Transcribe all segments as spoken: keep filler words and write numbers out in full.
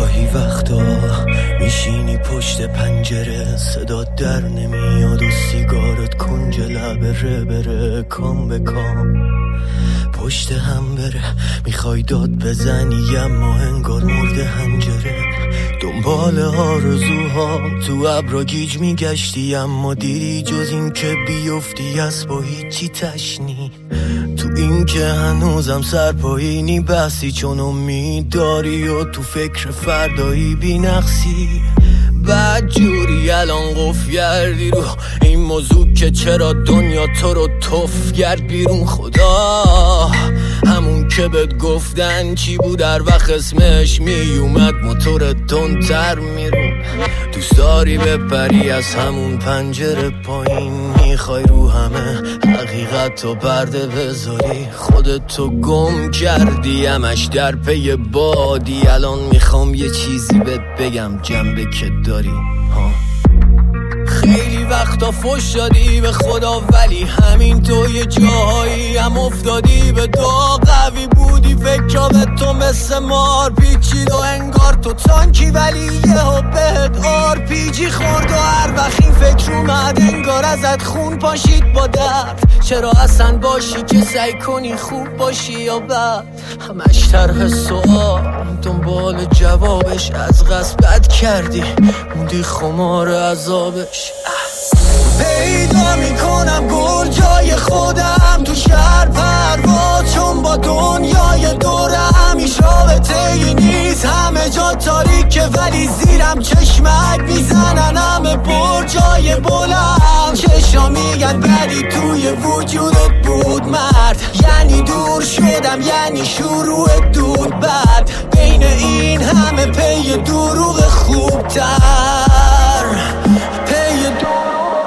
گاهی وقتا میشینی پشت پنجره، صدا در نمیاد و سیگارت کنج لبه بره، کام به کام پشت هم بره. میخوای داد بزنی اما انگار مرده هنجره. دنبال آرزوها تو ابرا گیج میگشتی، اما دیدی جز این که بیفتی از با هیچی تشنی. تو این که هنوزم سرپایینی بسی، چون امید داری و تو فکر فردایی بی نقصی. بعد جوری الان قف گردی رو این موضوع که چرا دنیا تو رو تف گرد بیرون. خدا همون که بهت گفتن چی بود در وقت اسمش میومد موتور تندتر میرون. دوست داری بپری از همون پنجره پایین، میخوای رو همه حقیقت تو پرده بذاری. خودتو گم کردی همش در پی بادی. الان میخوام یه چیزی بهت بگم جنبه که داری ها. خیلی وقتا فوش دادی به خدا، ولی همین تو یه جاهایی هم افتادی به دعا. قوی بودی فکرها به تو مثل مار پیچید و انگار تو تانکی، ولی یه ها بهت آر پیجی خورد و هر وقت این فکر اومد انگار ازت خون پاشید با درد. چرا اصلا باشی که سعی کنی خوب باشی یا بد؟ همش طرح سوال دنبال جوابش، از قصد بد کردی موندی خمار عذابش. پیدا میکنم گل جای خودم تو شهر پرواز، چون با دنیای دورم هیچ رابطه‌ای نیست. همه جا تاریکه ولی زیرم چشمک میزنن همه برجای بلند. چشا میگن ولی توی وجودت بود مرد، یعنی دور شدم یعنی شروع دود بعد. بین این همه پی دروغ خوبتر، پی دروغ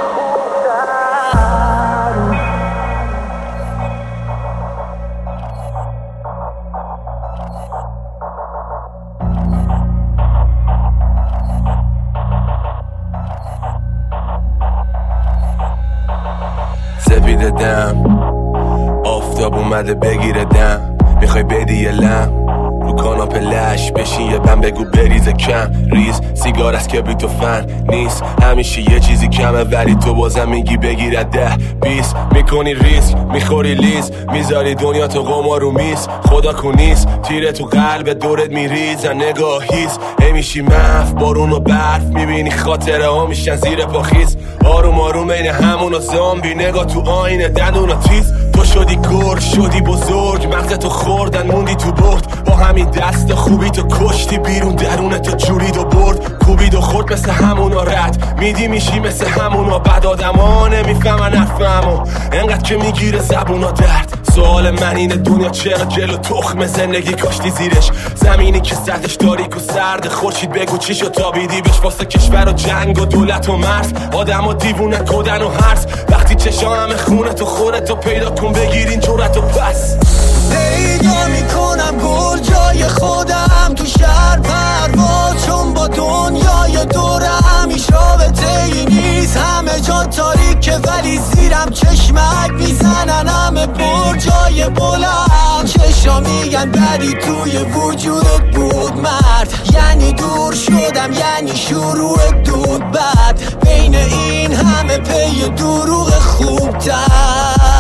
سپیده دم آفتاب اومده بگیره دم. میخوای بدی یه لم رو کاناپه لش بشین یه بم بگو بریزه کم ریز. سیگار از کبریت و فن نیست، همیشه یه چیزی کمه ولی تو بازم میگی بگیره ده بیس. میکنی ریسک میخوری لیز، میذاری دنیا تو قمار رو میز. خدا کنیست تیره تو قلب دورت میریزن نگاهیست. هی میشی مف بارون و برف، میبینی خاطره ها میشن زیر پاخیز. آروم آروم بین همون و زامبی، نگاه تو آینه دندون و تیز. تو شدی گرگ شدی بزرگ، مغز تو خوردن موندی تو برد. با همین دست خوبی تو کشتی بیرون درون تو جورید و برد. کوبید و خورد مثل همونا رد میدی میشی مثل همونا بد. آدما نمیفهمن حرفمو انقدر که میگیره زبونا درد. سوال من اینه دنیا چرا جلو تخم زندگی کاشتی زیرش؟ زمینی که سطحش تاریک و سرد، خورشید بگو چی شد تابیدی بهش واسه کشور و جنگ و دولت و مرز. آدم و دیوونه کدن و هرس، وقتی چشا همه خونه تو خورتو پیدا کن بگیرین جورت و پس. پیدا میکنم گل جای خودم تو شهر پرواز، چون با دنیای دورم هیچ رابطه‌ای نیست. همه جا تاریکه ولی زیرم چشمک میزنن همه برجای بلند. چشا میگن بری توی وجودت بود مرد، یعنی دور شدم یعنی شروع دود بعد. بین این همه پی دروغ خوبتر.